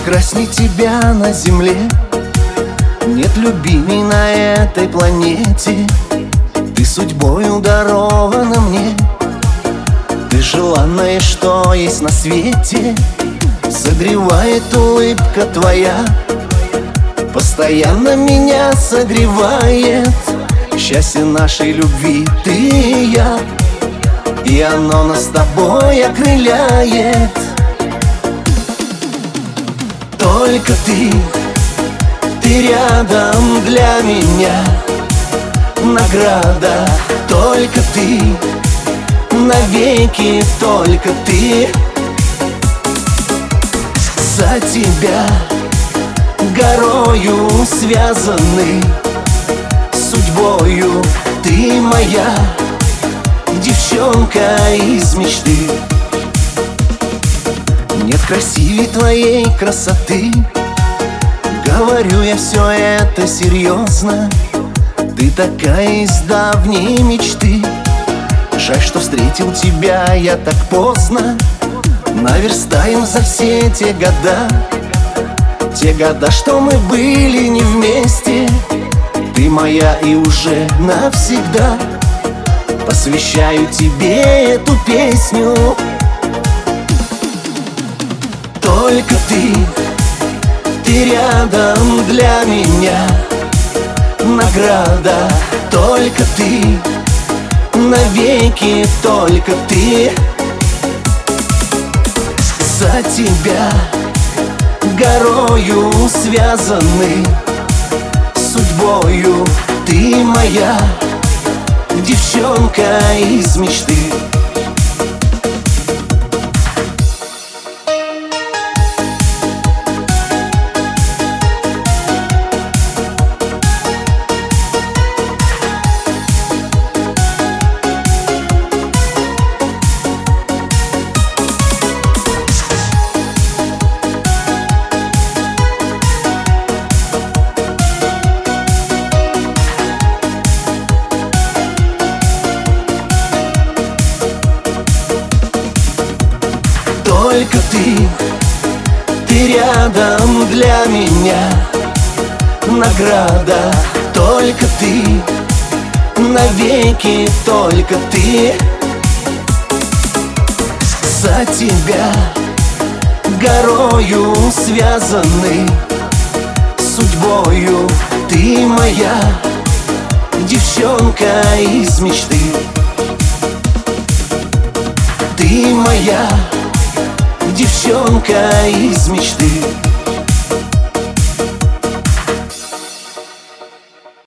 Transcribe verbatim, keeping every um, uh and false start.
Прекрасней тебя на земле нет любимей на этой планете. Ты судьбою дарована мне, ты желанное, что есть на свете. Согревает улыбка твоя, постоянно меня согревает. Счастье нашей любви ты и я, и оно нас с тобой окрыляет. Только ты, ты рядом для меня, награда. Только ты, навеки только ты. За тебя горою связаны, судьбою ты моя девчонка из мечты. Нет красивей твоей красоты, говорю я все это серьезно. Ты такая из давней мечты. Жаль, что встретил тебя я так поздно. Наверстаем за все те года, те года, что мы были не вместе. Ты моя и уже навсегда. Посвящаю тебе эту песню. Только ты, ты рядом для меня, награда. Только ты, навеки только ты. За тебя горою связаны, судьбою ты моя девчонка из мечты. Только ты, ты рядом для меня, награда. Только ты, навеки только ты. За тебя горою связаны, судьбою ты моя девчонка из мечты. Ты моя девчонка из мечты.